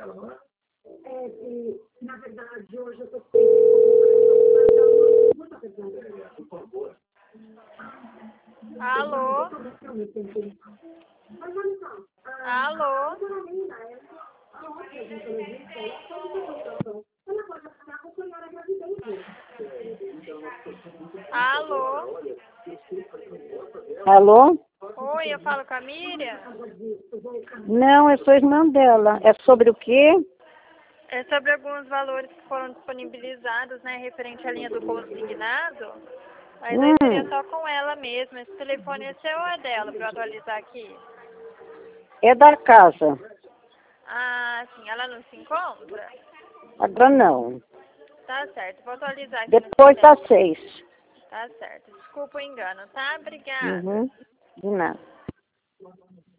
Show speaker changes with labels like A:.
A: Alô? Alô? Alô?
B: Alô?
A: Oi, eu falo com a Miriam?
B: Não, eu sou irmã dela. É sobre o quê?
A: É sobre alguns valores que foram disponibilizados, né, referente à linha do consignado. Mas aí seria só com ela mesmo. Esse telefone é seu ou é dela, para eu atualizar aqui?
B: É da casa.
A: Ah, sim. Ela não se encontra?
B: Agora não.
A: Tá certo. Vou atualizar aqui
B: Depois
A: no
B: das
A: sistema.
B: 6.
A: Tá certo. Desculpa o engano, tá? Obrigada.
B: Uhum. De nada.